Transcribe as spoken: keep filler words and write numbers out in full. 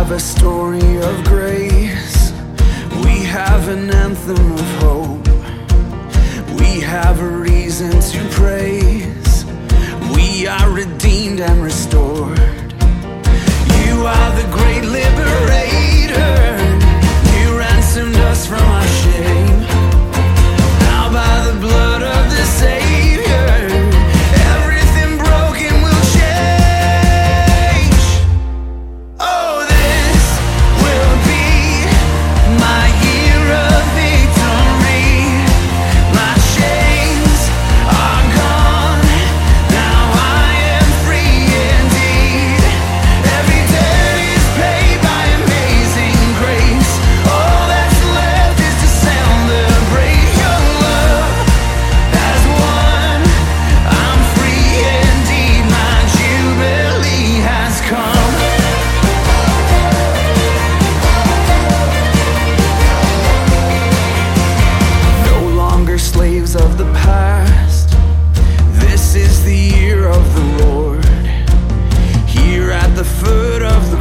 have a story of grace. We have an anthem of hope. We have a reason to praise. We are redeemed and restored. You are the great liberator. You ransomed us from our shame. Now by the blood of the Savior, everything broken will change. Oh, this will be my year of victory. My chains are gone. Now I am free indeed. Every debt is paid by amazing grace. All that's left is to celebrate your love as one. I'm free indeed. My jubilee has come. No longer slaves of the past. This is the year of the Lord. Here at the foot of the